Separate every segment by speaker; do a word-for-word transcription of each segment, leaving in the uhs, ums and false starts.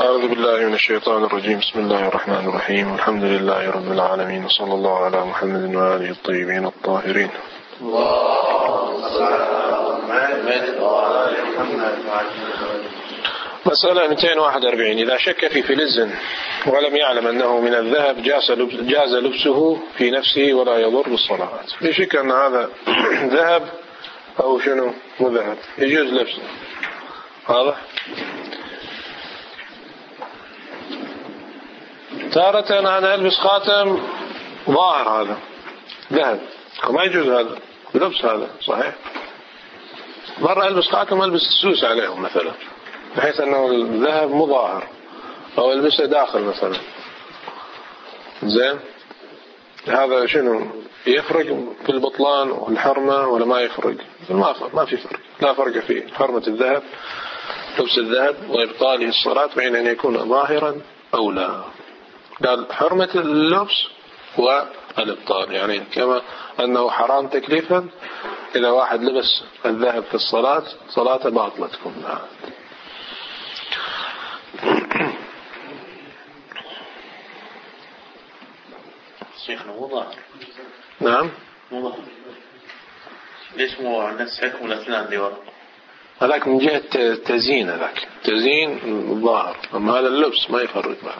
Speaker 1: أعوذ بالله من الشيطان الرجيم. بسم الله الرحمن الرحيم. الحمد لله رب العالمين، وصلى الله على محمد وآله الطيبين الطاهرين. مسألة مئتين وواحد وأربعين. إذا شك في فلز ولم يعلم أنه من الذهب جاز لبسه في نفسه ولا يضر بالصلاة. بشك أن هذا ذهب أو شنو مذهب يجوز لبسه. واضح؟ تارة أنا ألبس خاتم ظاهر هذا ذهب وما يجوز هذا لبس، هذا صحيح. مرة ألبس خاتم ألبس السوس عليهم مثلا بحيث أنه الذهب مظاهر، أو ألبسه داخل مثلا. زين، هذا شنو يفرق في البطلان والحرمة ولا ما يفرق؟ ما ما في فرق، لا فرق في حرمة الذهب لبس الذهب وإبطاله الصلاة بين أن يكون ظاهرا أو لا. قال حرمة اللبس والإبطال، يعني كما أنه حرام تكليفا إذا واحد لبس الذهب في الصلاة صلاة باطلة تكون.
Speaker 2: شيخنا مو ظاهر.
Speaker 1: نعم
Speaker 2: مو ظاهر. ليش مو نفس حكم الأسنان اللي ورا؟
Speaker 1: هذاك من جهة تزيين، هذاك تزيين ظاهر، أما هذا اللبس ما يفرق معه.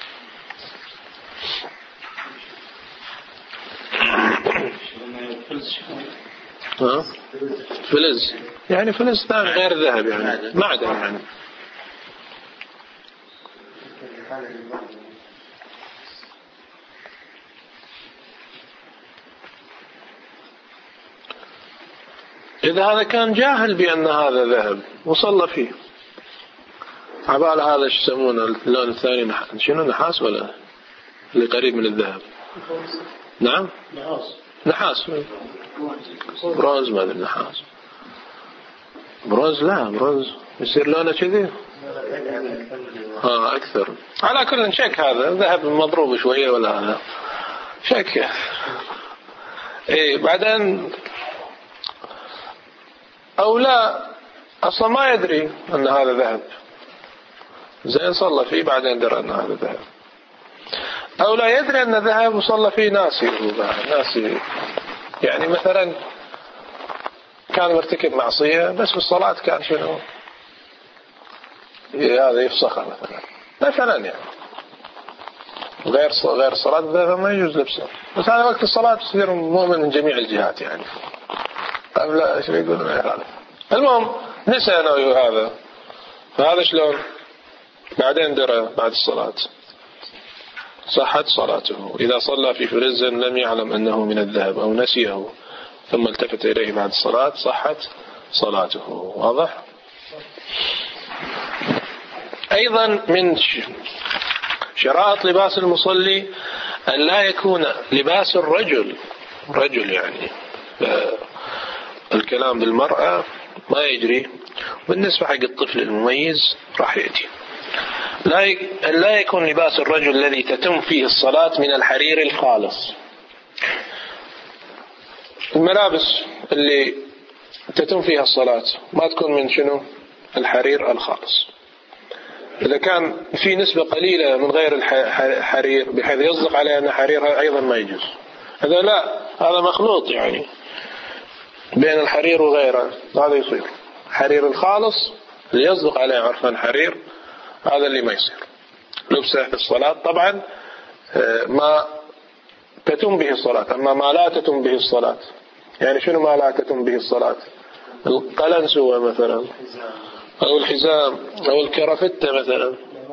Speaker 1: ها؟ فلز يعني فلز ثاني غير ذهب، يعني معدن يعني. إذا هذا كان جاهل بأن هذا ذهب وصلى فيه عبال هذا ايش يسمونه اللون الثاني، شنو نحاس ولا اللي قريب من الذهب؟ نعم نحاس. نحاس برونز، ما ادري نحاس برونز. لا برونز يصير لونه كذي ها اكثر. على كل شك هذا ذهب مضروب شويه ولا هذا شك. اي بعدين او لا اصلا ما يدري ان هذا ذهب، زين صلى فيه بعدين درى ان هذا ذهب، او لا يدري ان ذهب وصلى فيه ناسي ناسي يعني مثلا كان مرتكب معصية بس بالصلاة كان شنو هذا يفسخها مثلا مثلا يعني غير غير صلاة الذهب ما يجوز لبسه، بس هذا وقت الصلاة تصير مؤمن من جميع الجهات يعني. طيب لا ايش يقولون هذا؟ المهم نسى انه هذا، فهذا شلون بعدين درى بعد الصلاة صحت صلاته. إذا صلى في فلز لم يعلم أنه من الذهب أو نسيه ثم التفت إليه بعد الصلاة صحت صلاته. واضح؟ أيضا من شرائط لباس المصلي أن لا يكون لباس الرجل رجل يعني الكلام بالمرأة ما يجري، بالنسبة حق الطفل المميز راح يأتي. لا لا يكون لباس الرجل الذي تتم فيه الصلاة من الحرير الخالص. الملابس اللي تتم فيها الصلاة ما تكون من شنو الحرير الخالص. إذا كان في نسبة قليلة من غير الحرير بحيث يصدق عليه أن حرير أيضا ما يجوز. هذا لا، هذا مخلوط يعني بين الحرير وغيره، هذا يصير حرير الخالص اللي يصدق عليه عرفان حرير، هذا اللي ما يصير لبسه في الصلاة. طبعا ما تتم به الصلاة، أما ما لا تتم به الصلاة يعني شنو ما لا تتم به الصلاة؟ القلنسوة مثلا أو الحزام أو الكرافتة مثلا.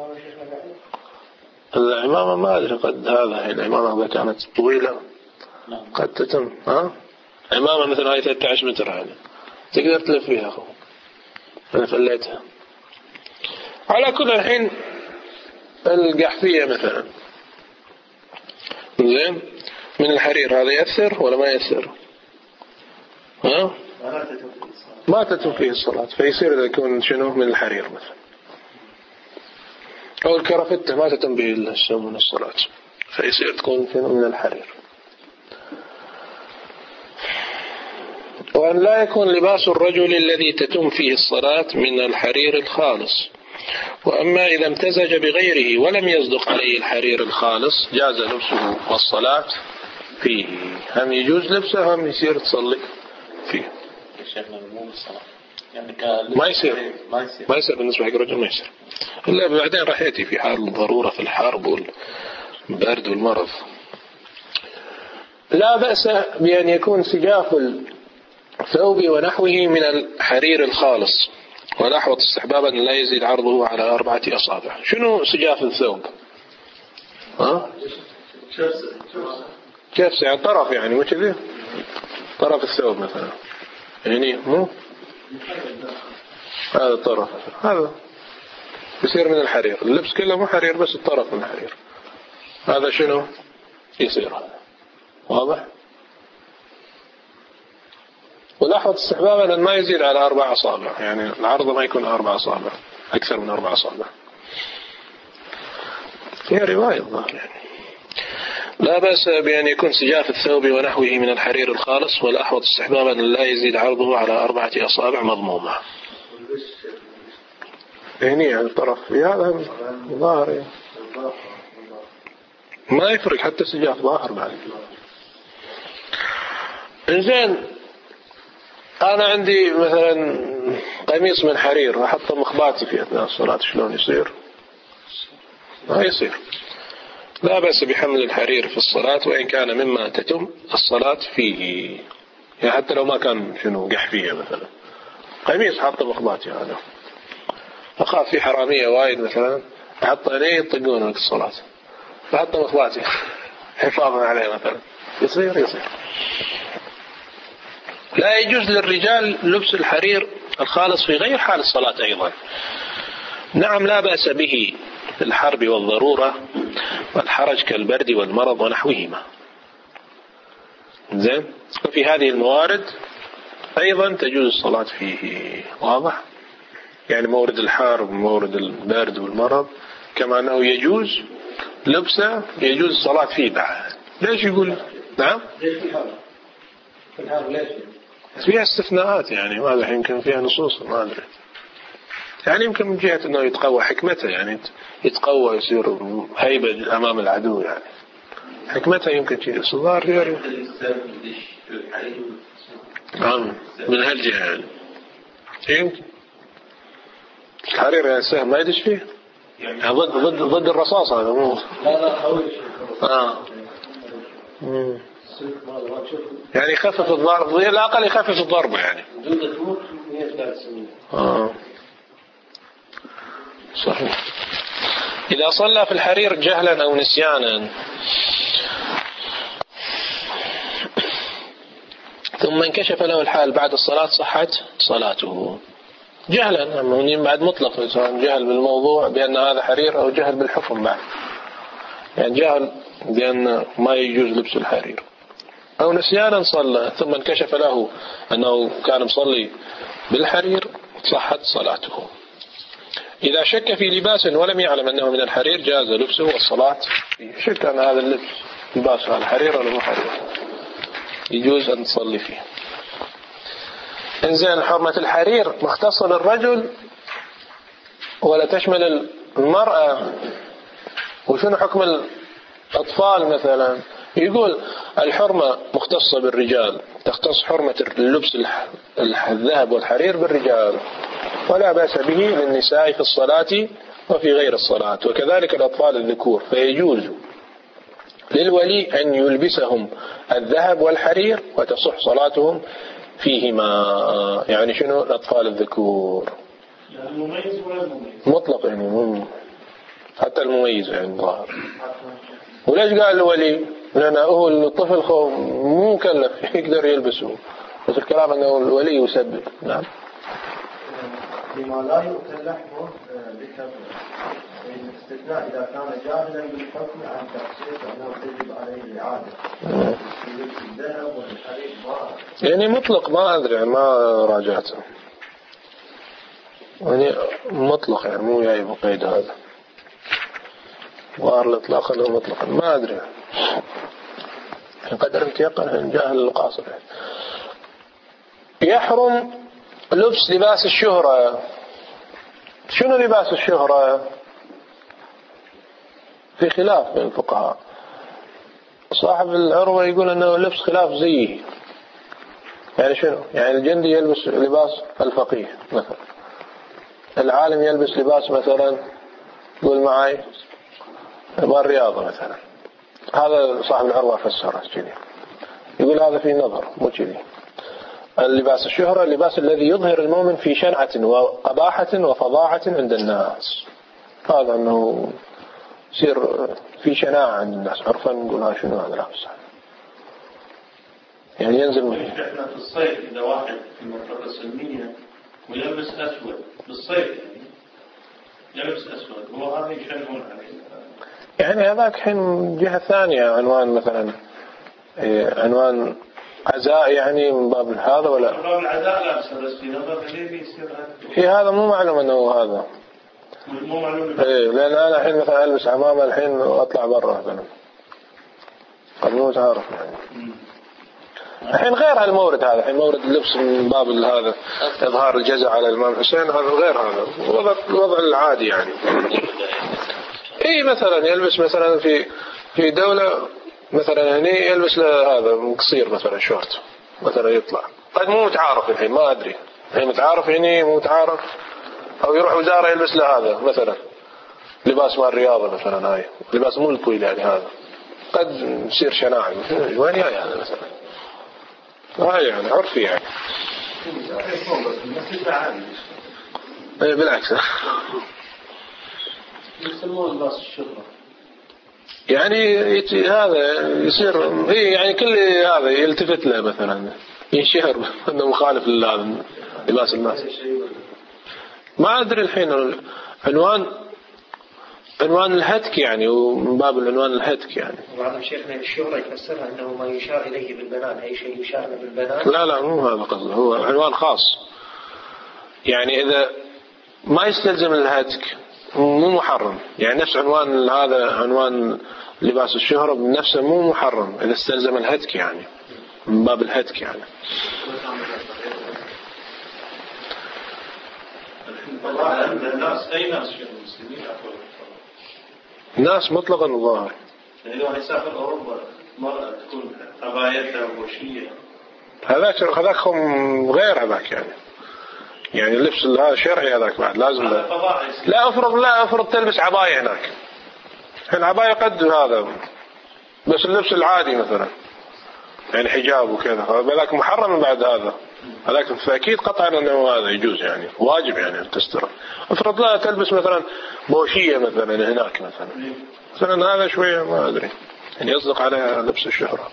Speaker 1: العمامة ما أدري قد هذا العمامة إذا كانت طويلة قد تتم. ها عمامة مثلا هاي ثلاثة عشر متر هذا تقدر تلف فيها أخو، أنا فليتها. على كل الحين القحفية مثلا زين من الحرير، هذا يأثر ولا ما يأثر؟ ها ما تتم فيه الصلاة، فيصير إذا يكون شنو من الحرير مثلا. أو الكرافتة ما تتم به من الصلاة، فيصير تكون شنو من الحرير. وأن لا يكون لباس الرجل الذي تتم فيه الصلاة من الحرير الخالص، وأما إذا امتزج بغيره ولم يصدق عليه الحرير الخالص جاز لبسه والصلاة فيه. هم يجوز لبسه هم يصير تصلي فيه.
Speaker 2: يعني
Speaker 1: ما يصير
Speaker 2: ما يصير
Speaker 1: ما يصير بالنسبة حق الرجل ما يصير إلا بعدين راح يأتي في حال الضرورة في الحرب والبرد والمرض. لا بأس بأن يكون سجاف الثوب ونحوه من الحرير الخالص، والأحوط استحبابا لا يزيد عرضه على أربعة أصابع. شنو سجاف الثوب؟ ها؟ كيف يعني طرف يعني مش كذي؟ طرف الثوب مثلا يعني مو هذا الطرف هذا يصير من الحرير. اللبس كله مو حرير بس الطرف من الحرير. هذا شنو يصير؟ واضح؟ والأحوط استحبابا أن ما يزيد على أربع أصابع، يعني العرض ما يكون أربع أصابع أكثر من أربع أصابع. فيها رواية الظاهر يعني. لا بأس بأن يكون سجاف الثوب ونحوه من الحرير الخالص، والأحوط استحبابا أن لا يزيد عرضه على أربعة أصابع مضمومة. هني على الطرف هذا ظاهر ما يفرق حتى سجاف ظاهر بعد. إنزين أنا عندي مثلا قميص من حرير أحط مخباتي في أثناء الصلاة شلون يصير؟ ما يصير. لا بأس بحمل الحرير في الصلاة وإن كان مما تتم الصلاة فيه، يعني حتى لو ما كان شنو قحفية مثلا قميص حط مخباتي هذا أخاف في حرامية وايد مثلا أحط عليه يطقون وقت الصلاة فحط مخباتي حفاظا عليه مثلا يصير يصير. لا يجوز للرجال لبس الحرير الخالص في غير حال الصلاة أيضا. نعم لا بأس به في الحرب والضرورة والحرج كالبرد والمرض ونحوهما. زين. وفي هذه الموارد أيضا تجوز الصلاة فيه. واضح؟ يعني مورد الحار ومورد البرد والمرض كما أنه يجوز لبسه يجوز الصلاة فيه بعد. ليش يقول نعم؟
Speaker 3: ليش في الحار؟ في الحار ليش؟
Speaker 1: فيها استثناءات يعني ماذا يمكن فيها نصوص ما أدري يعني يمكن من جهة أنه يتقوى حكمته يعني يتقوى يصير هيبة أمام العدو يعني حكمتها يمكن شيء صغار يعني نعم من هالجهة يعني يمكن الحرير يعني السهم ما يدش فيه يعني ضد ضد ضد الرصاص هذا مو
Speaker 3: لا لا خوي
Speaker 1: آه يعني يخفف الضرب لا أقل يخفف الضربة يعني
Speaker 3: جودة تموت مية وثلاث سنين.
Speaker 1: آه صحيح. إذا صلى في الحرير جهلا أو نسيانا ثم انكشف له الحال بعد الصلاة صحت صلاته جهلا يعني بعد مطلق سواء جهل بالموضوع بأن هذا حرير أو جهل بالحكم بعد يعني جهل بأن ما يجوز لبس الحرير أو نسيانا صلى ثم انكشف له أنه كان مصلي بالحرير صحت صلاته. إذا شك في لباس ولم يعلم أنه من الحرير جاز لبسه والصلاة فيه. شك أن هذا اللبس لباس هذا حرير ولا مو حرير يجوز أن تصلي فيه. إنزين حرمة الحرير مختصة للرجل ولا تشمل المرأة؟ وشنو حكم الأطفال مثلا؟ يقول الحرمة مختصة بالرجال تختص حرمة اللبس الذهب والحرير بالرجال ولا بأس به للنساء في الصلاة وفي غير الصلاة وكذلك الأطفال الذكور فيجوز للولي أن يلبسهم الذهب والحرير وتصح صلاتهم فيهما. يعني شنو الأطفال الذكور
Speaker 3: المميز ولا المميز
Speaker 1: مطلق يعني مم. حتى المميز يعني ظاهر. وليش قال الولي؟ لأنه هو الطفل مو مكلف يقدر يلبسه بس الكلام أنه الولي يسبب. نعم
Speaker 4: لما لا يؤكل لحمه بكفر الاستثناء إذا كان جاهلا بالحكم عن تخصيص أنه تجب عليه الإعادة الذهب والحرير
Speaker 1: يعني مطلق ما أدري ما راجعته يعني مطلق يعني مو جاي بقيد هذا وار الإطلاق أنه مطلقا ما أدري قدر يتيقن عن جاهل القاصر. يحرم لبس لباس الشهرة شنو لباس الشهرة؟ في خلاف بين الفقهاء. صاحب العروة يقول أنه لبس خلاف زيه. يعني شنو؟ يعني الجندي يلبس لباس الفقيه مثلا، العالم يلبس لباس مثلا قول معي بار رياضة مثلا. هذا صاحب العروة فسره كذي، يقول هذا في نظر مو كذي. اللباس الشهرة اللباس الذي يظهر المؤمن في شنعة وقباحة وفظاعة عند الناس. هذا أنه يصير في شناعة عند الناس، عرفا نقول ها شنو هذا لابس، يعني ينزل منه.
Speaker 5: احنا في الصيف إذا واحد في منطقة السلمية ويلبس أسود بالصيف يعني يلبس أسود، هو هذا يشنعون عليه.
Speaker 1: يعني هذاك حين جهة ثانية عنوان مثلا إيه عنوان عزاء يعني من باب هذا ولا؟
Speaker 5: من باب العزاء لا، بس في نظر ليه بيصير هذا؟
Speaker 1: في هذا مو معلوم أنه هذا.
Speaker 5: مو معلوم.
Speaker 1: إيه لأن أنا الحين مثلا ألبس عمامة الحين وأطلع برا مثلا، قد مو تعرف يعني. الحين غير هالمورد هذا، الحين مورد اللبس من باب هذا إظهار الجزع على الإمام الحسين، هذا غير هذا وضع الوضع العادي يعني. إيه مثلا يلبس مثلا في في دولة مثلا هني يلبس له هذا قصير مثلا شورت مثلا يطلع، قد مو متعارف الحين ما أدري، الحين متعارف هني مو متعارف، أو يروح وزارة يلبس له هذا مثلا لباس مال الرياضة مثلا، هاي لباس مو طويل يعني هذا قد يصير شناعي. وين جاي هذا مثلا؟ هاي يعني عرفي يعني. بالعكس
Speaker 3: يسموه لباس الشهرة.
Speaker 1: يعني هذا يصير هي يعني كل هذا يلتفت له مثلا ينشهر انه مخالف لهذا لباس الناس. ما ادري الحين عنوان عنوان الهتك يعني، ومن باب العنوان الهتك يعني.
Speaker 6: وبعض شيخنا الشهرة يفسرها انه ما يشار اليه بالبنان، اي شيء يشار بالبنان.
Speaker 1: لا لا مو هذا قصده، هو عنوان خاص يعني اذا ما يستلزم الهتك مو محرم، يعني نفس عنوان هذا عنوان لباس الشهرة بنفسه مو محرم إذا استلزم الهتك يعني، من باب الهتك يعني.
Speaker 5: الناس أي ناس شيخ المسلمين
Speaker 1: ناس مطلقا الظاهر.
Speaker 5: يعني لو يسافر أوروبا مرأة تكون عبايتها وشية،
Speaker 1: هذاك هذاك هم غير هذاك يعني، يعني اللبس هذا شرعي هذاك بعد لازم لا, لا أفرض لا أفرض تلبس عباية هناك، العباية قد هذا بس اللبس العادي مثلا يعني حجاب وكذا هذاك محرم بعد هذا، هذاك فأكيد قطعا أنه هذا يجوز يعني واجب يعني أن تستر. أفرض لا تلبس مثلا بوشية مثلا هناك مثلا مثلا هذا شوية ما أدري يعني يصدق على لبس الشهرة.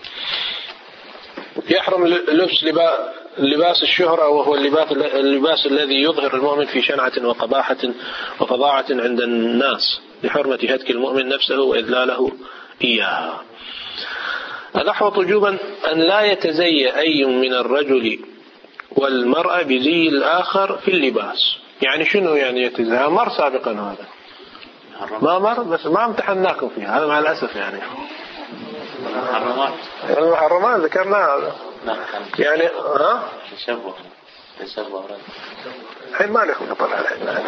Speaker 1: يحرم لبس لباس الشهرة وهو اللباس, اللباس الذي يظهر المؤمن في شنعة وقباحة وفظاعة عند الناس لحرمة هتك المؤمن نفسه وإذلاله إياها. الأحوط وجوبا أن لا يتزي أي من الرجل والمرأة بزي الآخر في اللباس. يعني شنو يعني يتزي؟ مر سابقا هذا ما مر بس ما امتحناكم فيه هذا مع الأسف يعني.
Speaker 2: المحرمات
Speaker 1: المحرمات ذكرنا هذا يعني ها
Speaker 2: تشبه تشبه
Speaker 1: الحين ما لكم نطلع الحين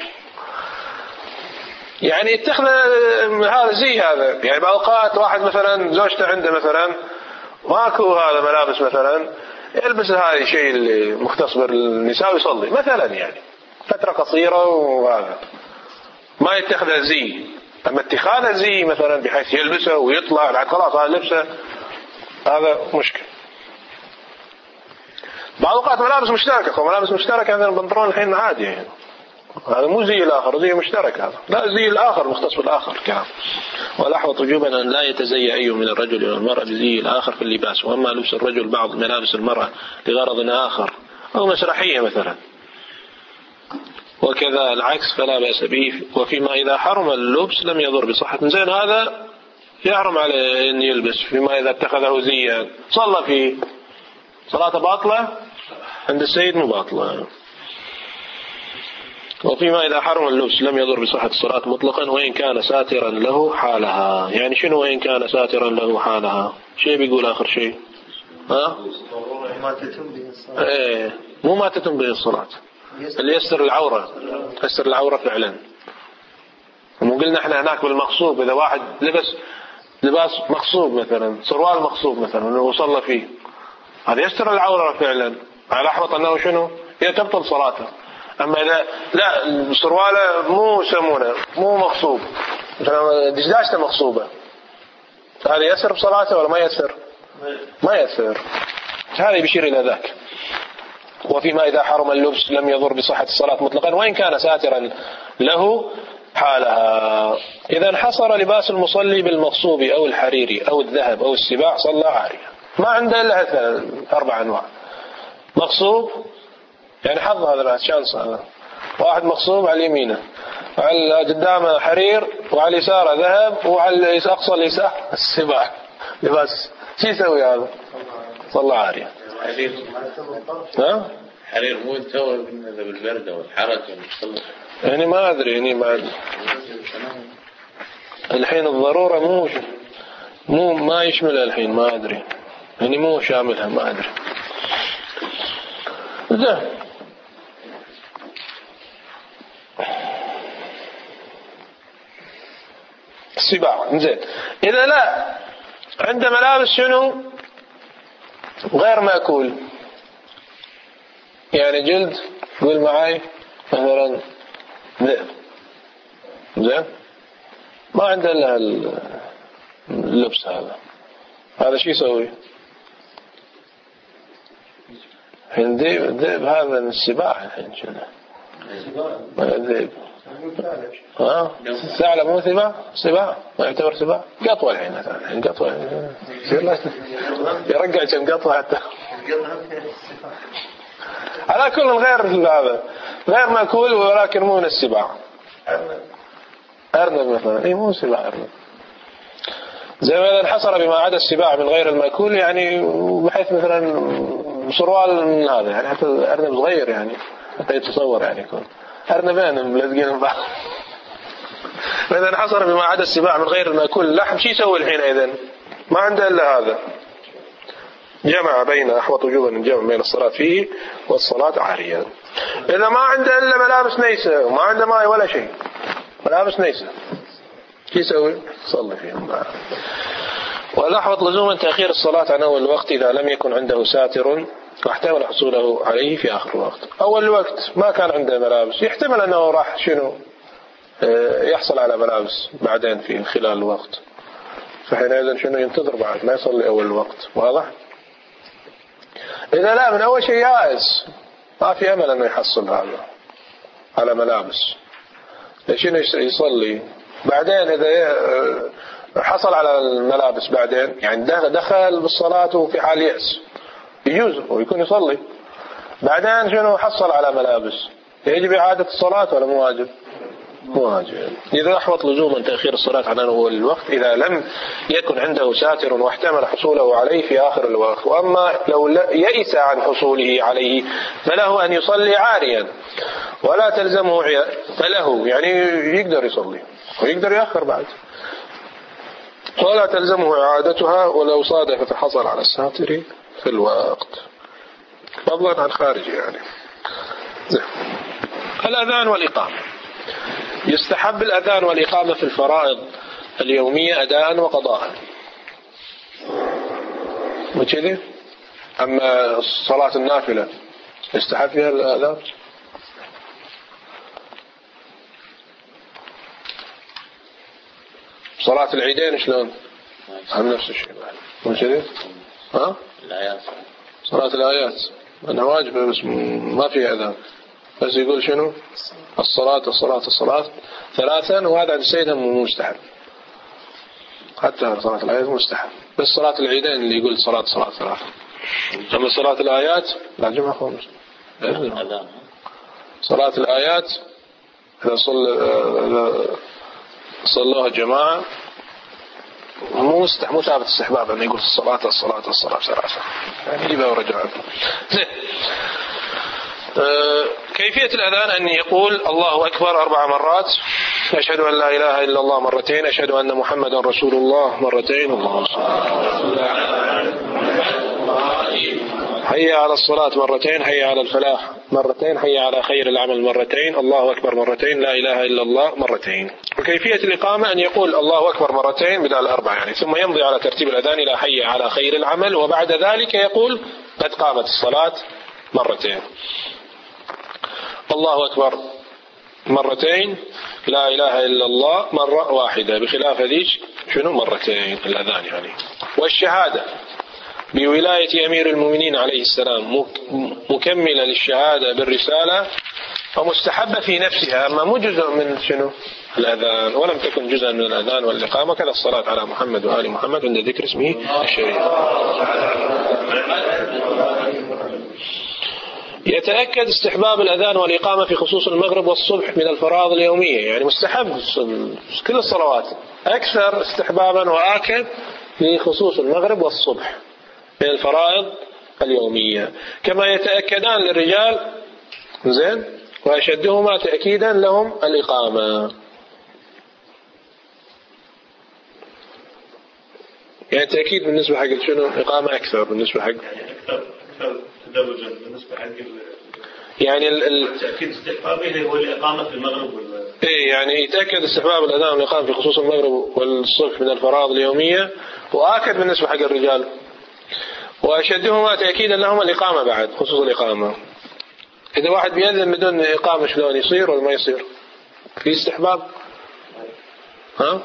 Speaker 1: يعني يتخذ هذا زي هذا يعني بأوقات واحد مثلا زوجته عنده مثلا ماكو هذا ملابس مثلا يلبس هذا الشيء اللي مختص بالنساء ويصلي مثلا يعني فترة قصيرة وهذا ما يتخذ زي. أما اتخاذه زي مثلا بحيث يلبسه ويطلع بعد خلاص هذا لبسه هذا مشكل. بعض الأوقات ملابس مشتركة ملابس مشتركة عندنا البنطلون الحين عادي يعني هذا مو زي الآخر زي مشترك هذا لا زي الآخر مختص بالآخر كلام. والأحوط وجوبا أن لا يتزي أي من الرجل والمرأة بزي الآخر في اللباس. وأما لبس الرجل بعض ملابس المرأة لغرض آخر أو مسرحية مثلا وكذا العكس فلا بأس به. وفيما إذا حرم اللبس لم يضر بصحة زين هذا يحرم عليه أن يلبس. فيما إذا اتخذه زيا صلى فيه صلاة باطلة عند السيد مباطلة. وفيما إذا حرم اللبس لم يضر بصحة الصلاة مطلقا وإن كان ساترا له حالها. يعني شنو وإن كان ساترا له حالها؟ شيء بيقول آخر شيء ها؟
Speaker 6: ما تتم به الصلاة.
Speaker 1: إيه مو ما تتم به الصلاة اللي يستر العورة، يستر العورة فعلا. ومو قلنا احنا هناك بالمغصوب، إذا واحد لبس لباس مغصوب مثلا، سروال مغصوب مثلا وصلى فيه، هذا يستر العورة فعلا، على أحوط أنه شنو؟ تبطل صلاته. أما إذا لا سرواله مو سمونه مو مغصوب، مثلا دجاجته مغصوبة، هذا يسر بصلاته ولا ما يسر؟ ما يسر. هذا بيشير إلى ذاك. وفيما إذا حرم اللبس لم يضر بصحة الصلاة مطلقا وإن كان ساترا له حالها. إذا انحصر لباس المصلي بالمغصوب أو الحريري أو الذهب أو السباع صلى عاريا. ما عنده إلا أربع أنواع. مغصوب يعني حظ هذا الشانس، هذا واحد مغصوب على يمينه، وعلى قدامه حرير، وعلى يساره ذهب، وعلى أقصى اليسار السباع لباس، شو يسوي هذا؟ صلى عاريا. ها؟
Speaker 2: حرير مو يتسوى بالبرد والحرج والمصلى.
Speaker 1: يعني ما أدري يعني ما أدري. الحين الضرورة مو مو ما يشملها الحين، ما أدري يعني مو شاملها، ما أدري. زين السباع. زين إذا لا عنده ملابس شنو غير مأكول، يعني جلد، قول معاي مثلا ذئب، زين ما عنده إلا اللبس هذا، هذا شو يسوي؟ الذئب الذئب هذا من السباع الحين شنو؟ الذئب ها ثعلب مو سباع؟ سباع ما يعتبر سباع؟ قطوة الحين مثلا، قطوة يرجع كم قطوة حتى. على كل غير هذا غير مأكول ولكن مو من السباع. أرنب مثلا، إيه مو سباع أرنب. زي ما انحصر بما عدا السباع من غير المأكول، يعني بحيث مثلا سروال من هذا، يعني حتى الأرنب صغير يعني حتى يتصور يعني يكون أرنبين ملزقين بعض. فإذا انحصر بما عدا السباع من غير المأكول اللحم، شو يسوي الحين إذن؟ ما عنده إلا هذا. جمع بين أحوط وجوبا الجمع بين الصلاة فيه والصلاة عاريا. إذا ما عنده إلا ملابس نيسة وما عنده ماء ولا شيء، ملابس نيسة، شو يسوي؟ صلي فيهم. والأحوط لزوما تأخير الصلاة عن أول الوقت إذا لم يكن عنده ساتر واحتمل حصوله عليه في آخر الوقت. أول الوقت ما كان عنده ملابس، يحتمل أنه راح شنو يحصل على ملابس بعدين في خلال الوقت، فحينئذ شنو ينتظر بعد ما يصلي أول الوقت. واضح؟ إذا لا من أول شيء يائس، ما في أمل أنه يحصل هذا على ملابس، لشنو يصلي بعدين؟ إذا حصل على الملابس بعدين يعني دخل بالصلاة وفي حال يأس يجوز ويكون يصلي، بعدين شنو حصل على ملابس، يجب إعادة الصلاة ولا مو واجب؟ مو واجب. إذا أحوط لزوما تأخير الصلاة عن أول الوقت إذا لم يكن عنده ساتر واحتمل حصوله عليه في آخر الوقت. وأما لو يئس عن حصوله عليه فله أن يصلي عاريا ولا تلزمه، فله يعني يقدر يصلي ويقدر يأخر بعد، ولا تلزمه إعادتها ولو صادف فحصل على الساتر في الوقت، فضلا عن خارج يعني. الأذان والإقامة. يستحب الأذان والإقامة في الفرائض اليومية أداء وقضاء وكذا. أما صلاة النافلة يستحب فيها الأذان. صلاة العيدين شلون؟ هم نفس الشيء مو كذا؟ ها؟
Speaker 2: الآيات.
Speaker 1: صلاة الآيات أنها واجبة بس ما فيها أذان، بس يقول شنو؟ الصلاة الصلاة الصلاة ثلاثا، وهذا عند سيدنا مستحب، حتى صلاة الآيات مستحب، بس صلاة العيدين اللي يقول صلاة صلاة ثلاثة. أما صلاة الآيات لا جمعة خمس. صلاة الآيات إذا صلى صلوها جماعة مو مستح مو ثابت استحباب أن يقول الصلاة الصلاة الصلاة ثلاثة، يعني يجيبها ورجعها. زين. أه كيفية الأذان أن يقول الله أكبر أربع مرات، أشهد أن لا إله إلا الله مرتين، أشهد أن محمدا رسول الله مرتين، الله حي على الصلاة مرتين، حي على الفلاح مرتين، حي على خير العمل مرتين، الله أكبر مرتين، لا إله إلا الله مرتين. وكيفية الإقامة أن يقول الله أكبر مرتين بدل الأربع يعني، ثم يمضي على ترتيب الأذان إلى حي على خير العمل، وبعد ذلك يقول قد قامت الصلاة مرتين. الله أكبر مرتين، لا إله إلا الله مرة واحدة، بخلاف هذيك شنو مرتين الأذان يعني. والشهادة بولاية أمير المؤمنين عليه السلام مكملة للشهادة بالرسالة ومستحبة في نفسها، أما مو جزء من شنو الأذان، ولم تكن جزءا من الأذان والإقامة، كذا الصلاة على محمد وآل محمد عند ذكر اسمه الشريف. يتأكد استحباب الأذان والإقامة في خصوص المغرب والصبح من الفرائض اليومية، يعني مستحب كل الصلوات، أكثر استحبابا وآكد في خصوص المغرب والصبح من الفرائض اليومية، كما يتأكدان للرجال زين، وأشدهما تأكيدا لهم الإقامة. يعني تأكيد بالنسبة حق شنو الإقامة أكثر بالنسبة حق
Speaker 5: يعني أكثر أكثر تدرجا بالنسبة حق
Speaker 1: يعني ال
Speaker 5: تأكيد استحبابه هو الإقامة في المغرب وال
Speaker 1: إيه يعني يتأكد استحباب الأذان والإقامة في خصوص المغرب والصبح من الفرائض اليومية، وآكد بالنسبة حق الرجال، وأشدهما تأكيدا لهم الإقامة بعد خصوص الإقامة. إذا واحد بيأذن بدون إقامة شلون يصير ولا ما يصير؟ في استحباب؟ ها؟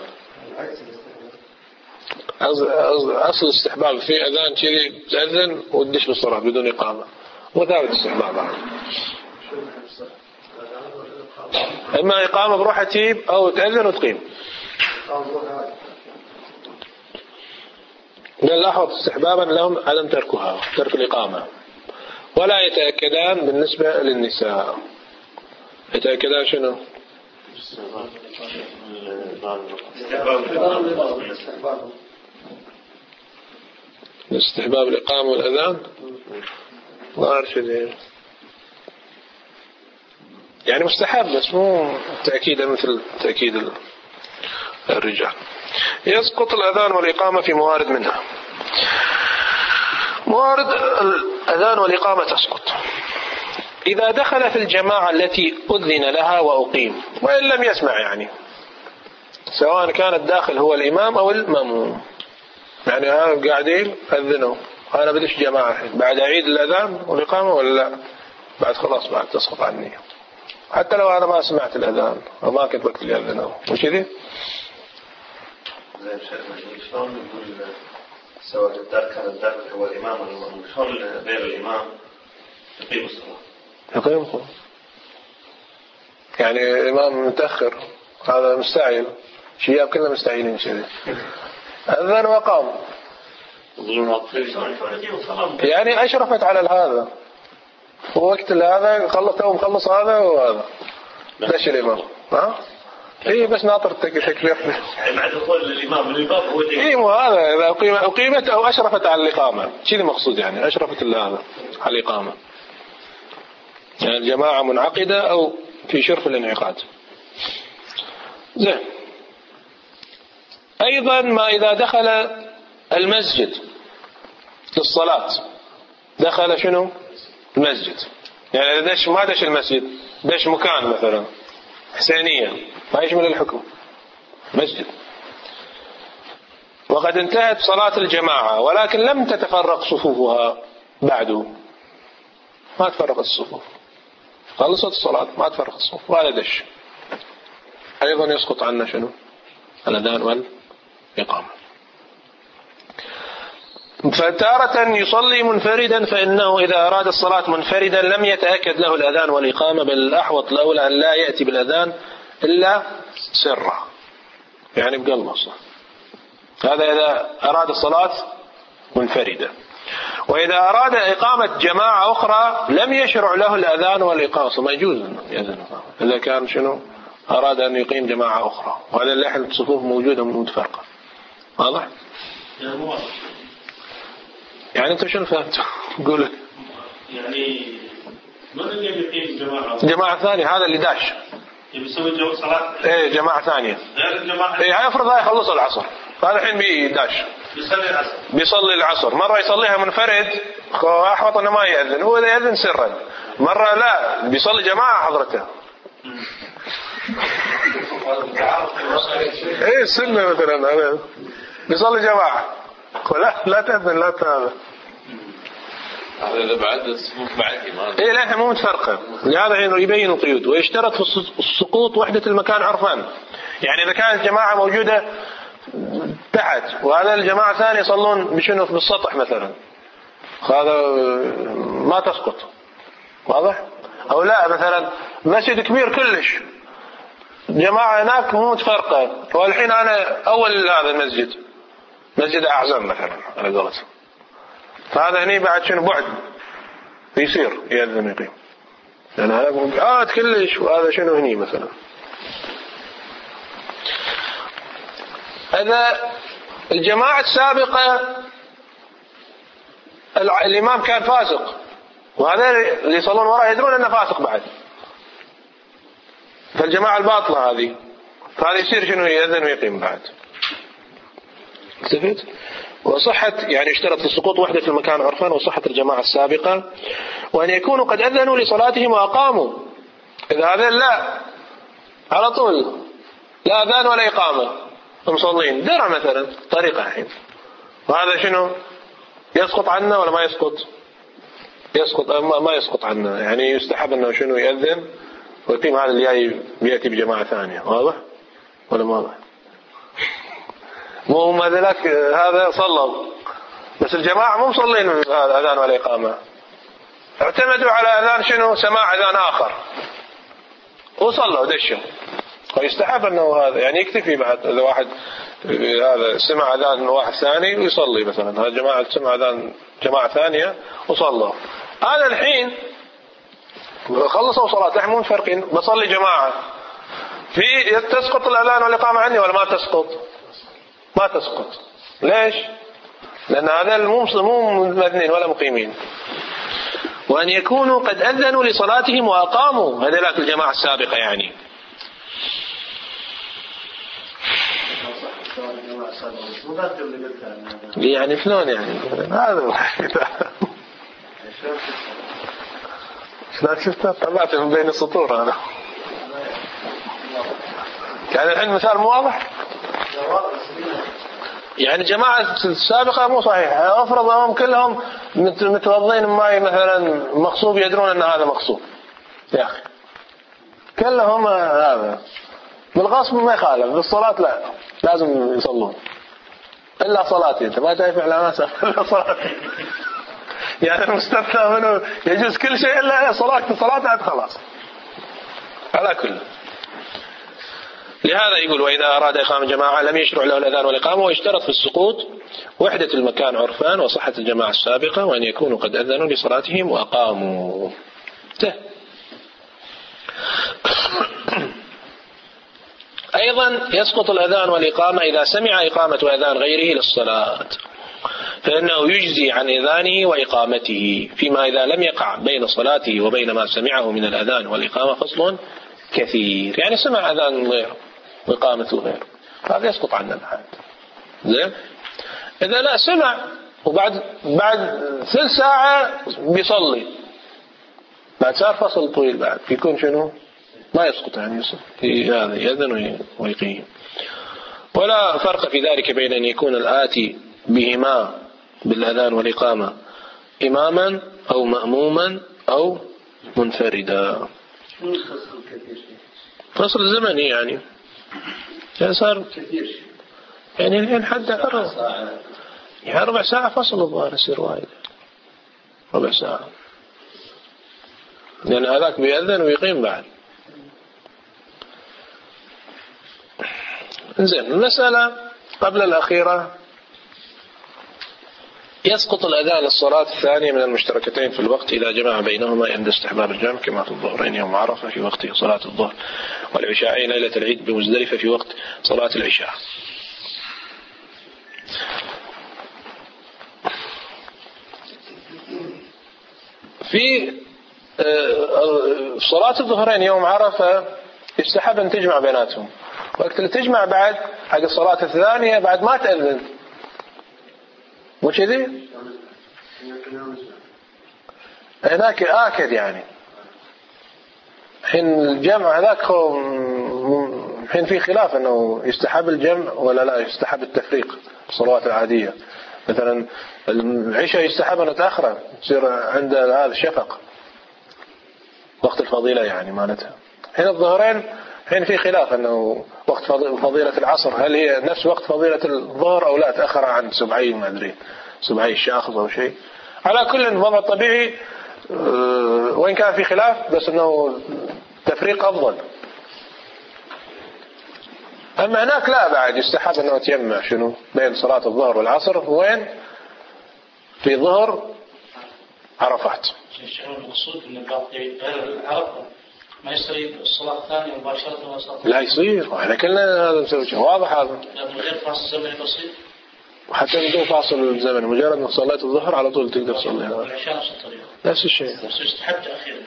Speaker 1: أصل الاستحباب في أذان كذي تأذن وتدش بالصلاة بدون إقامة، وثابت استحباب. إما إقامة بروحها تجيب أو تأذن وتقيم. من الأحوط استحبابا لهم عدم تركها، ترك الإقامة. ولا يتأكدان بالنسبة للنساء، يتأكدان شنو؟ استحباب الإقامة والأذان ما أعرف يعني مستحب بس مو تأكيدا مثل تأكيد الرجال. يسقط الأذان والإقامة في موارد منها. موارد الأذان والإقامة تسقط إذا دخل في الجماعة التي أذن لها وأقيم وإن لم يسمع، يعني سواء كان الداخل هو الإمام أو المأموم، يعني ها قاعدين أذنوا أنا بديش جماعة بعد أعيد الأذان والإقامة ولا لا؟ بعد خلاص بعد تسقط عني، حتى لو أنا ما سمعت الأذان وما كنت وقت اللي أذنوا مش كذي؟
Speaker 7: زي شلون نقول سواء الدار كان الداخل هو الإمام ولا المأموم، شلون غير الإمام يقيم الصلاة؟
Speaker 1: يقيم الصلاة يعني الإمام متأخر هذا مستعجل، شياب كلنا مستعجلين كذي، أذن وقام يعني أشرفت على هذا وقت هذا خلص تو مخلص هذا وهذا ليش الإمام ها إيه بس ناطر تكبير
Speaker 5: مع دخول الإمام من الباب هو
Speaker 1: إيه مو هذا إذا أقيمت أو أشرفت على الإقامة شيء مقصود، يعني أشرفت هذا على الإقامة، يعني الجماعة منعقدة أو في شرف الانعقاد. زين. أيضا ما إذا دخل المسجد للصلاة، دخل شنو المسجد، يعني دش ما دش المسجد دش مكان مثلا حسينية ما يشمل الحكم مسجد، وقد انتهت صلاة الجماعة ولكن لم تتفرق صفوفها بعد، ما تفرق الصفوف، خلصت الصلاة ما تفرق الصفوف ولا دش، أيضا يسقط عنا شنو الأذان والإقامة. فتارة يصلي منفردا فإنه إذا أراد الصلاة منفردا لم يتأكد له الأذان والإقامة، بل الأحوط الأولى أن لا يأتي بالأذان إلا سرا، يعني بقلبه صح. هذا إذا أراد الصلاة منفردا. وإذا أراد إقامة جماعة أخرى لم يشرع له الأذان والإقامة، ما يجوز يأذن إذا كان شنو أراد أن يقيم جماعة أخرى، وهذا اللحن الصفوف موجودة متفرقة. واضح؟ يعني أنت شنو فهمت؟ قول.
Speaker 5: يعني من اللي يقيم الجماعة؟
Speaker 1: جماعة ثانية، هذا اللي داش.
Speaker 5: يسوي جو صلاة.
Speaker 1: إيه جماعة ثانية.
Speaker 5: غير الجماعة.
Speaker 1: إيه هيفرض هاي يخلص العصر، هذا الحين بيداش
Speaker 5: بيصلي العصر
Speaker 1: بيصلي العصر، مرة يصليها منفرد أحوط أنه ما يأذن، هو إذا يأذن سرا، مرة لا بيصلي جماعة حضرته. إيه السنة مثلا أنا بيصلي جماعة لا لا تأذن لا هذا
Speaker 2: هذا بعد الصفوف بعد ما
Speaker 1: إيه لا مو متفرقة، لهذا يبين القيود. ويشترط في السقوط وحدة المكان عرفان، يعني إذا كانت جماعة موجودة تحت وهذا الجماعة الثانية يصلون بشنو بالسطح مثلا، هذا ما تسقط، واضح؟ أو لا مثلا مسجد كبير كلش جماعة هناك مو متفرقة، والحين أنا أول هذا المسجد مسجد أعظم مثلا على قولتهم، فهذا هني بعد شنو بعد يصير يأذن يقيم، لأن هذا بعاد كلش وهذا شنو هني مثلا. إذا الجماعة السابقة الإمام كان فاسق وهذا اللي يصلون وراء يدرون أنه فاسق بعد، فالجماعة الباطلة هذه فهذا يصير شنو يأذن ويقيم بعد. استفدت؟ وصحة يعني اشترط السقوط وحدة المكان عرفان وصحة الجماعة السابقة، وأن يكونوا قد أذنوا لصلاتهم وأقاموا. إذا هذا لا على طول لا أذان ولا إقامة مصلين درع مثلا طريقة الحين، وهذا شنو يسقط عنا ولا ما يسقط؟ يسقط ما يسقط عنا، يعني يستحب أنه شنو يأذن ويقيم هذا اللي جاي بيأتي بجماعة ثانية، واضح ولا ما واضح؟ مو ما ذلك هذا صلوا بس الجماعة مو مصلين أذان ولا إقامة، اعتمدوا على أذان شنو سماع أذان آخر وصلوا دشوا، ويستحب أنه هذا يعني يكتفي بعد إذا واحد هذا سمع أذان واحد ثاني ويصلي مثلا، هذا جماعة سمع أذان جماعة ثانية وصلوا. هذا الحين خلصوا صلاة الحين مو مفرقين بصلي جماعة، في تسقط الأذان والإقامة عني ولا ما تسقط؟ ما تسقط. ليش؟ لأن هذا مو مو مذنين ولا مقيمين. وأن يكونوا قد أذنوا لصلاتهم وأقاموا، هذا لك الجماعة السابقة يعني. يعني شلون يعني هذا شلون شفته طلعت من بين السطور أنا كان الحين مثال مو واضح. يعني جماعة السابقة مو صحيحة، أفرض أمام كلهم متوضين ماي مثلا مغصوب يدرون أن هذا مغصوب، يا أخي كلهم هذا بالغصب ما يخالف، بالصلاة لا لازم يصلون إلا صلاتي، أنت ما تعرف علامات إلا صلاتي يعني المستثنى منه يجوز كل شيء إلا صلاة، صلاة عاد خلاص على كل. لهذا يقول وإذا أراد إقامة جماعة لم يشرع له الأذان والإقامة، ويشترط في السقوط وحدة المكان عرفان وصحة الجماعة السابقة، وأن يكونوا قد أذنوا لصلاتهم وأقاموا. أيضا يسقط الأذان والإقامة إذا سمع إقامة أذان غيره للصلاة، فإنه يجزي عن أذانه وإقامته، فيما إذا لم يقع بين صلاته وبين ما سمعه من الأذان والإقامة فصل كثير، يعني سمع أذان غير وإقامته غير، هذا يسقط عنه الحد. زين. إذا لا سمع وبعد بعد ثلث ساعة بيصلي، بعد صار فصل طويل بعد يكون شنو ما يسقط، يعني يسقط هذا يأذن ويقيم. ولا فرق في ذلك بين أن يكون الآتي بهما بالأذان والإقامة إماما أو مأموما أو منفردا. فصل زمني يعني يعني صار يعني الحين حد أربع يعني ربع ساعة فصل الظاهر يصير وايد ربع ساعة، لأن هذاك بيأذن ويقيم بعد. إنزين المسألة قبل الأخيرة، يسقط الأذان للصلاة الثانية من المشتركتين في الوقت إذا جمع بينهما عند استحباب الجمع، كما في الظهرين يوم عرفة في وقت صلاة الظهر، والعشاءين ليلة العيد بمزدلفة في وقت صلاة العشاء. في صلاة الظهرين يوم عرفة يستحب أن تجمع بيناتهم، وقت اللي تجمع بعد حق الصلاة الثانية بعد ما تأذن، مو كذي؟ هناك آكد يعني. حين الجمع هذاك حين في خلاف أنه يستحب الجمع ولا لا يستحب التفريق الصلوات العادية. مثلا العشاء يستحب أن تأخره يصير عند هذا الشفق وقت الفضيلة يعني مالتها. حين الظهرين حين في خلاف أنه وقت فضيلة العصر هل هي نفس وقت فضيلة الظهر أو لا تأخر عن سبعين ما أدري سبعين الشاخص أو شيء. على كل الوضع الطبيعي وإن كان في خلاف بس أنه تفريق أفضل. أما هناك لا بعد يستحب أنه تجمع شنو بين صلاة الظهر والعصر وين في ظهر عرفات.
Speaker 3: المقصود أن غير عرفة ما يصير الصلاة الثانية مباشرة وصلاة
Speaker 1: لا يصير وإحنا كلنا هذا نسوي واضح هذا
Speaker 3: من غير فاصل زمني بسيط
Speaker 1: وحتى بدون فاصل الزمن مجرد ما صليت الظهر على طول تقدر تصليها
Speaker 3: والعشاء نفس الطريقة
Speaker 1: نفس الشيء.
Speaker 3: بس يستحب تأخيرا.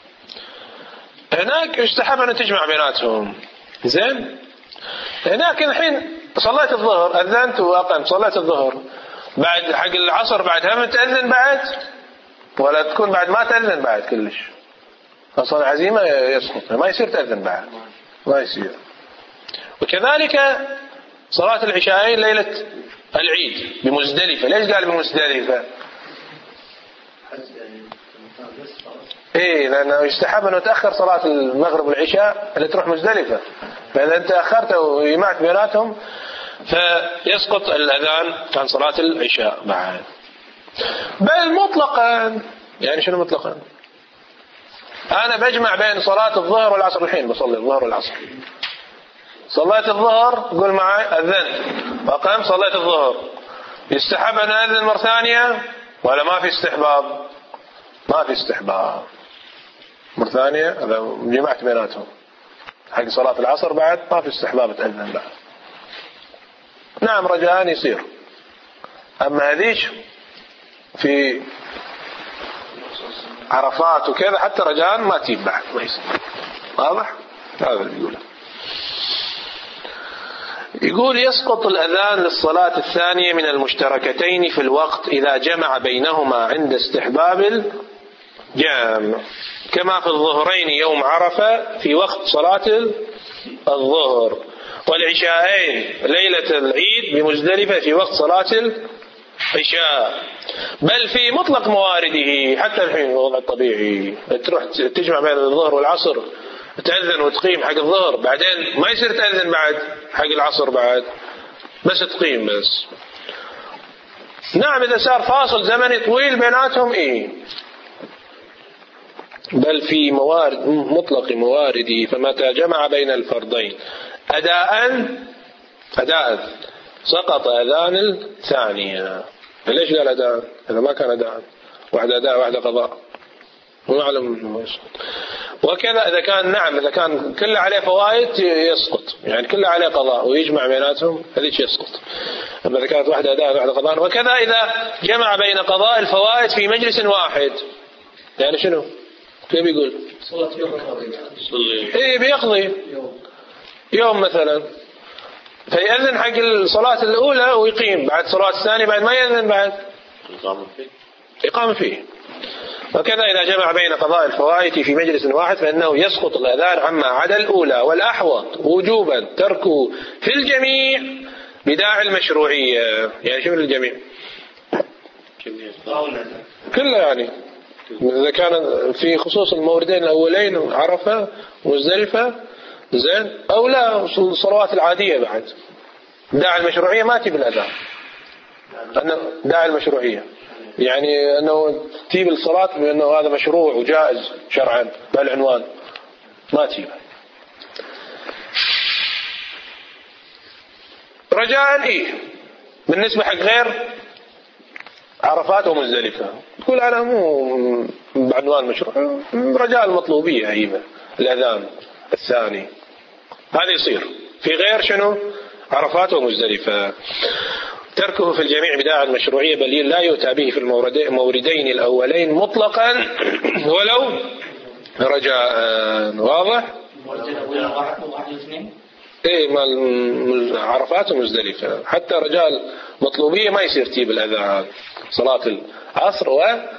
Speaker 1: هناك يستحب أن تجمع بيناتهم زين. هناك الحين صليت الظهر أذنت وأقمت صليت الظهر بعد حق العصر بعد هم تأذن بعد ولا تكون بعد ما تأذن بعد كلش أصلا عزيمة يسقط ما يصير تأذن بعد ما يصير. وكذلك صلاة العشاءين ليلة العيد بمزدلفة. ليش قال بمزدلفة؟ إيه لأنه يستحب أنه تأخر صلاة المغرب والعشاء اللي تروح مزدلفة. فإذا أنت أخرت وجمعت بيناتهم فيسقط الأذان عن صلاة العشاء بعد. بل مطلقا يعني شنو مطلقا؟ أنا بجمع بين صلاة الظهر والعصر. الحين بصلي الظهر والعصر صليت الظهر قول معي أذنت وقام صليت الظهر يستحب أن أذن مرة ثانية ولا ما في استحباب؟ ما في استحباب مرة ثانية. إذا جمعت بيناتهم حق صلاة العصر بعد ما في استحباب تأذن بعد. نعم رجاء يصير. أما هذيش في عرفات وكذا حتى رجاء ما تجيب بعد ما يصير. واضح؟ هذا اللي يقوله. يقول يسقط الأذان للصلاة الثانية من المشتركتين في الوقت إذا جمع بينهما عند استحباب الجمع كما في الظهرين يوم عرفة في وقت صلاة الظهر والعشاءين ليلة العيد بمزدلفة في وقت صلاة العشاء. بل في مطلق موارده حتى الحين الوضع الطبيعي تروح تجمع بين الظهر والعصر تأذن وتقيم حق الظهر بعدين ما يصير تأذن بعد حق العصر بعد بس تقيم بس. نعم إذا صار فاصل زمني طويل بيناتهم إيه. بل في موارد مطلق موارده فمتى جمع بين الفرضين أداء أداء سقط أذان الثانية. ليش قال أداء؟ إذا ما كان أداء واحد أداء واحد قضاء مو معلوم إنه يسقط. وكذا إذا كان نعم إذا كان كله عليه فوائد يسقط يعني كله عليه قضاء ويجمع بيناتهم هذيك يسقط. أما إذا كانت واحدة أداء واحدة قضاء. وكذا إذا جمع بين قضاء الفوائد في مجلس واحد يعني شنو؟ كيف يقول؟
Speaker 3: صلاة يوم
Speaker 1: إيه بيقضي يوم مثلا فيأذن حق الصلاة الأولى ويقيم بعد صلاة الثانية بعد ما يأذن بعد إقامة فيه. وكذا إذا جمع بين قضاء الفوائد في مجلس واحد فإنه يسقط الأذان عما عدا الأولى والأحوط وجوبا تركه في الجميع بداعي المشروعية. يعني شو الجميع؟ كله يعني إذا كان في خصوص الموردين الأولين عرفة ومزدلفة زين أو لا الصلوات العادية بعد داعي المشروعية ما تجيب الأذان. أنه داعي المشروعية يعني أنه تجيب الصلاة بأنه هذا مشروع وجائز شرعا بالعنوان ما تجيب. رجاء إيه بالنسبة حق غير عرفات ومزدلفة تقول أنا مو بعنوان مشروع رجاء المطلوبية أيضا الأذان الثاني هذا يصير. في غير شنو عرفات ومزدلفة تركه في الجميع بداعي المشروعية بل لا يؤتى به في الموردين الأولين مطلقا ولو رجاء. واضح؟ ايه مال عرفات ومزدلفة حتى رجال مطلوبية ما يصير تجيب الأذان. صلاة العصر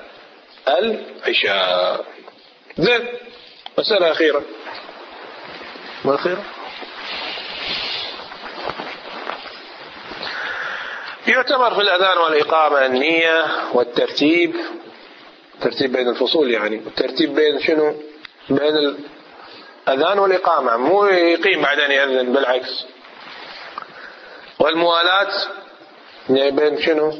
Speaker 1: والعشاء. زين. مسألة أخيرة. ما أخيرة؟ يعتبر في الأذان والإقامة النية والترتيب، ترتيب بين الفصول يعني، الترتيب بين شنو؟ بين الأذان والإقامة، مو يقيم بعدين يأذن، بالعكس. والموالاة يعني بين شنو؟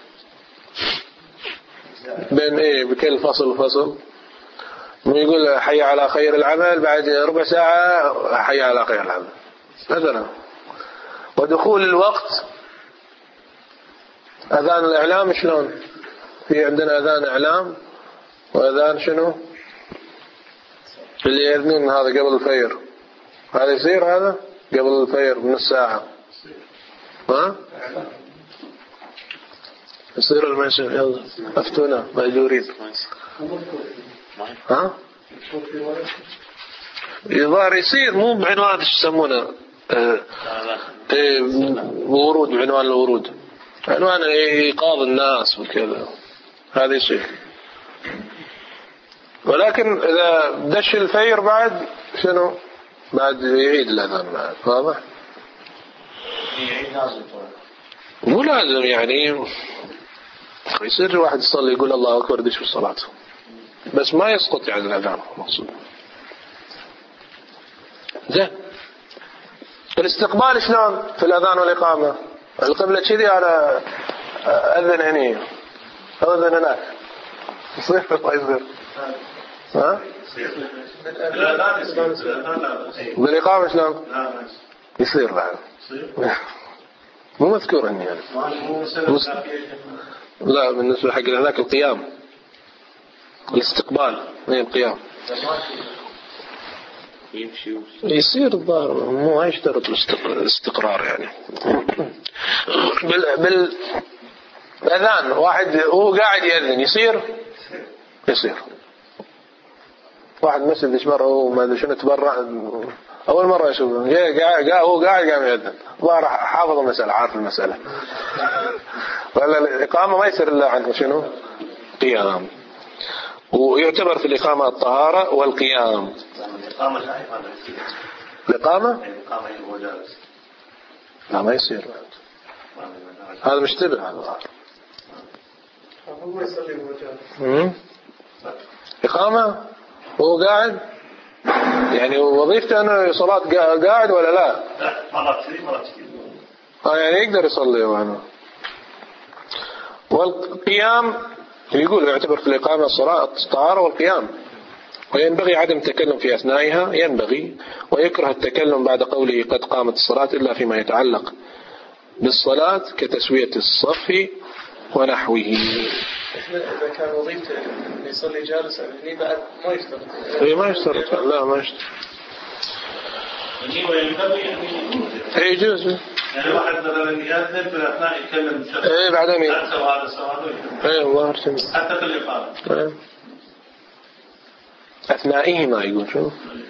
Speaker 1: بين إيه؟ بكل فصل وفصل. مو يقول حي على خير العمل بعد ربع ساعة حي على خير العمل مثلا. ودخول الوقت. أذان الإعلام شلون؟ في عندنا أذان إعلام وأذان شنو؟ اللي يأذنون هذا قبل الفجر، هذا يصير هذا قبل الفجر بنص ساعة. ها؟ يصير المنشأ. يلا أفتونا مأجورين. ها؟ يظهر يصير مو بعنوان ايش يسمونه اه اه ورود، بعنوان الورود، عنوان إيقاظ الناس وكذا، هذا يصير. ولكن إذا دش الفير بعد شنو؟ بعد يعيد الأذان بعد. واضح؟
Speaker 3: يعيد لازم
Speaker 1: مو لازم يعني، يصير واحد يصلي يقول الله أكبر دش في الصلاة، بس ما يسقط يعني الأذان مقصود. زين. الاستقبال شلون في الأذان والإقامة؟ القبلة كذي أنا أذن هني أذن هناك، يصير ما يصير؟ ها؟ بالإقامة شلون؟ يصير بعد. مو مذكور هني يعني. لا بالنسبة حق هذاك القيام، الاستقبال هي القيام يصير الظاهر، مو يشترط الاستقرار يعني. بال بالأذان واحد هو قاعد يأذن يصير يصير واحد مسجد ايش مرة هو ما ادري شنو تبرع اول مرة يشوفه قاعد هو قاعد قام يأذن، ظاهر حافظ المسألة عارف المسألة. ولا الإقامة ما يصير إلا عند شنو؟ قيام. ويعتبر في الإقامة الطهارة والقيام.
Speaker 7: الإقامة لا إقامة.
Speaker 1: الإقامة؟
Speaker 7: الإقامة هو جالس.
Speaker 1: لا ما يصير. هذا مشتبه هذا.
Speaker 4: هو يصلي وهو جالس.
Speaker 1: إقامة هو قاعد يعني وظيفته أنه صلاة قاعد ولا لا؟
Speaker 7: لا مرات كذي مرات كذي.
Speaker 1: آه يعني يقدر يصلي وعنه. والقيام يقول يعتبر في الإقامة الصلاة الطهارة والقيام، وينبغي عدم التكلم في أثنائها، ينبغي، ويكره التكلم بعد قوله قد قامت الصلاة إلا فيما يتعلق بالصلاة كتسوية الصف ونحوه.
Speaker 4: إذا كان وظيفته يصلي جالس يعني بعد ما يشترط.
Speaker 1: إيه ما يشترط، لا ما يشترط. إيه يجوز.
Speaker 5: يعني واحد مثلا يأذن في أثناء يتكلم شخص.
Speaker 1: إيه بعدين.
Speaker 5: لا سوى هذا سوى هذا.
Speaker 1: إيه الله يرحمه.
Speaker 5: حتى في الإقامة.
Speaker 1: إيه. أثنائه ما يقول شو؟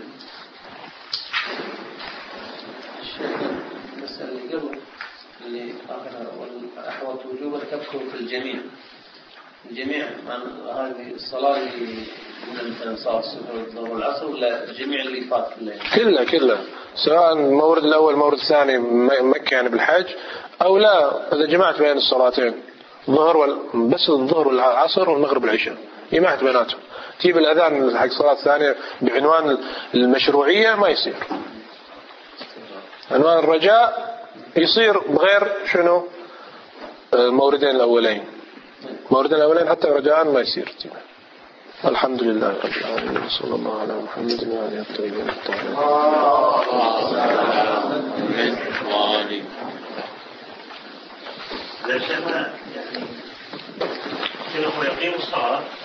Speaker 6: المسألة اللي قبل اللي أحوط وجوبا تكون في الجميع. الجميع هذه الصلاة اللي مثلا صار الصبح والظهر والعصر ولا الجميع اللي فات كله؟
Speaker 1: كله كله سواء المورد الأول المورد الثاني مكة يعني بالحج أو لا، إذا جمعت بين الصلاتين الظهر وال... بس الظهر والعصر والمغرب والعشاء جمعت بيناتهم، تجيب الأذان حق الصلاة الثانية بعنوان المشروعية ما يصير. عنوان الرجاء يصير بغير شنو الموردين الأولين، موردين الأولين حتى رجاء ما يصير. الحمد لله رب العالمين، صلى الله على محمد وعلى آله الطيبين الطاهرين.
Speaker 5: إذا شفنا يعني كانوا يقيموا الصلاة